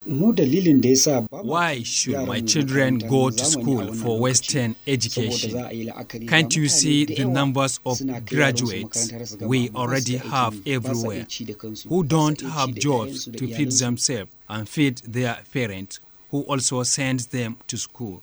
Mu dalilin da yasa ba ma Why should my children go to school for Western education? Can't you see the numbers of graduates we already have everywhere who don't have jobs to feed themselves and feed their parents who also send them to school?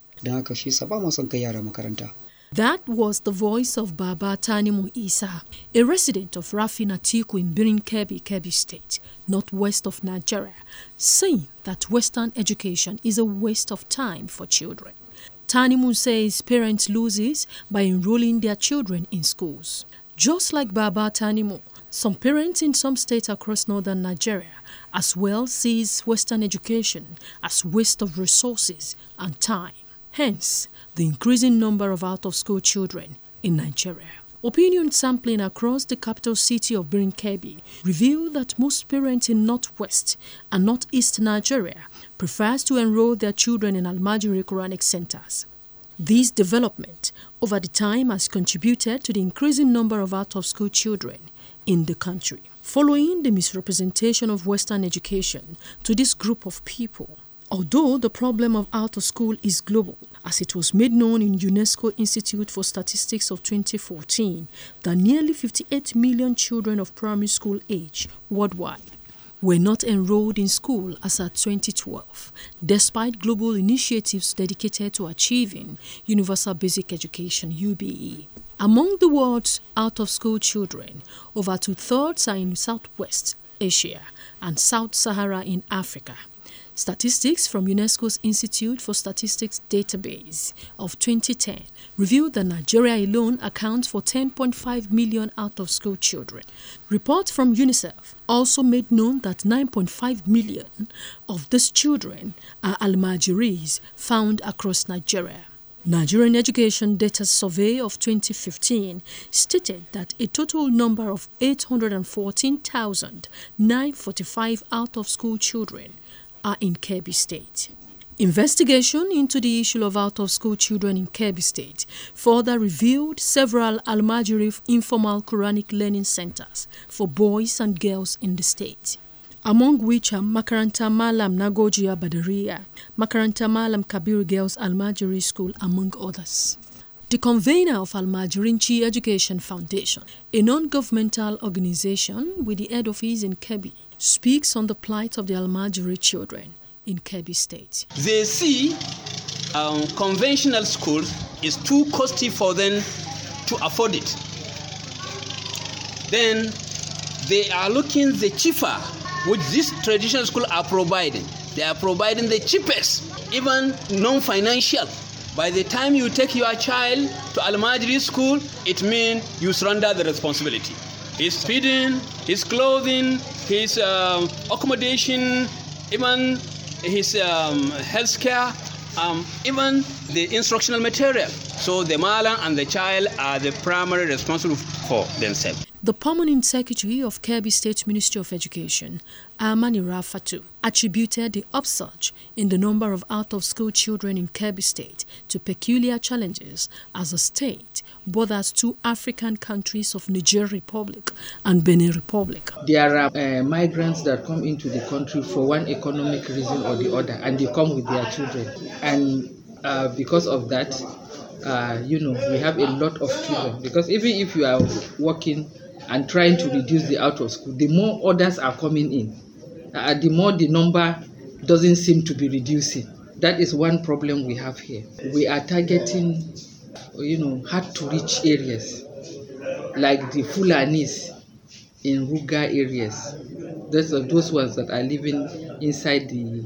That was the voice of Baba Tanimu Isa, a resident of Rafin Atiku in Birin Kebbi, Kebbi State, northwest of Nigeria, saying that Western education is a waste of time for children. Tanimu says parents lose it by enrolling their children in schools. Just like Baba Tanimu, some parents in some states across northern Nigeria as well sees Western education as waste of resources and time. Hence, the increasing number of out-of-school children in Nigeria. Opinion sampling across the capital city of Birin Kebbi revealed that most parents in northwest and northeast Nigeria prefers to enroll their children in Almajiri Quranic centers. This development over the time has contributed to the increasing number of out-of-school children in the country. Following the misrepresentation of Western education to this group of people, although the problem of out-of-school is global, as it was made known in UNESCO Institute for Statistics of 2014 that nearly 58 million children of primary school age worldwide were not enrolled in school as at 2012, despite global initiatives dedicated to achieving universal basic education (UBE). Among the world's out-of-school children, over two-thirds are in Southwest Asia and Sub-Sahara in Africa. Statistics from UNESCO's Institute for Statistics database of 2010 revealed that Nigeria alone accounts for 10.5 million out-of-school children. Reports from UNICEF also made known that 9.5 million of these children are Almajiris found across Nigeria. Nigerian Education Data Survey of 2015 stated that a total number of 814,945 out-of-school children are in Kebbi State. Investigation into the issue of out-of-school children in Kebbi State further revealed several Almajiri informal Quranic learning centers for boys and girls in the state, among which are Makaranta Malam Nagojiya Badariya, Makaranta Malam Kabir Girls Almajiri School, among others. The convener of Almajirinchi Education Foundation, a non-governmental organization with the head office in Kebbi, speaks on the plight of the Almajiri children in Kebbi State. They see conventional schools is too costly for them to afford it. Then they are looking the cheaper, which these traditional schools are providing. They are providing the cheapest, even non-financial. By the time you take your child to Almajiri school, it means you surrender the responsibility. His feeding, his clothing, his accommodation, even his health care, even the instructional material. So the mother and the child are the primary responsible for themselves. The permanent secretary of Kebbi State Ministry of Education, Amani Rafatu, attributed the upsurge in the number of out-of-school children in Kebbi State to peculiar challenges as the state borders two African countries of Niger Republic and Benin Republic. There are migrants that come into the country for one economic reason or the other, and they come with their children. And because of that, we have a lot of children. Because even if you are working and trying to reduce the out of school, the more others are coming in, the more the number doesn't seem to be reducing. That is one problem we have here. We are targeting, hard to reach areas like the Fulanis in Ruga areas. Those ones that are living inside the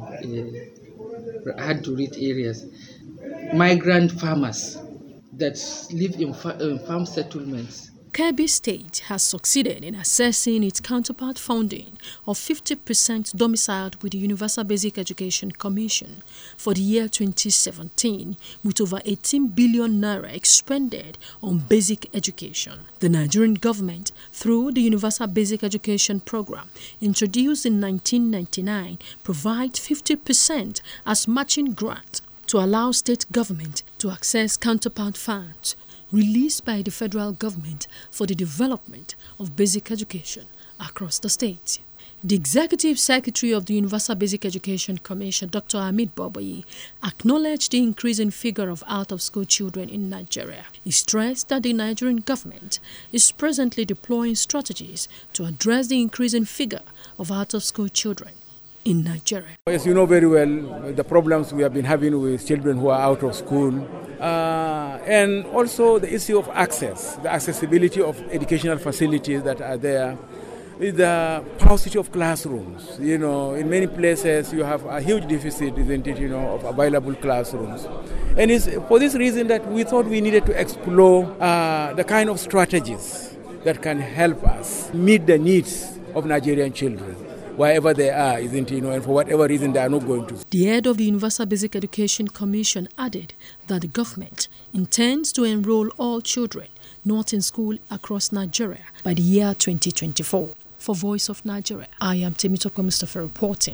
hard to reach areas. Migrant farmers that live in farm settlements. Kebbi State has succeeded in assessing its counterpart funding of 50% domiciled with the Universal Basic Education Commission for the year 2017, with over 18 billion naira expended on basic education. The Nigerian government, through the Universal Basic Education Program, introduced in 1999, provides 50% as matching grant to allow state government to access counterpart funds released by the federal government for the development of basic education across the state. The Executive Secretary of the Universal Basic Education Commission, Dr. Hamid Boboyi, acknowledged the increasing figure of out-of-school children in Nigeria. He stressed that the Nigerian government is presently deploying strategies to address the increasing figure of out-of-school children in Nigeria. As you know very well, the problems we have been having with children who are out of school, and also the issue of access, the accessibility of educational facilities that are there, the paucity of classrooms. You know, in many places you have a huge deficit, isn't it, of available classrooms. And it's for this reason that we thought we needed to explore the kind of strategies that can help us meet the needs of Nigerian children, wherever they are, isn't it, and for whatever reason they are not going to. The head of the Universal Basic Education Commission added that the government intends to enroll all children not in school across Nigeria by the year 2024. For Voice of Nigeria, I am Temitope Mustafa reporting.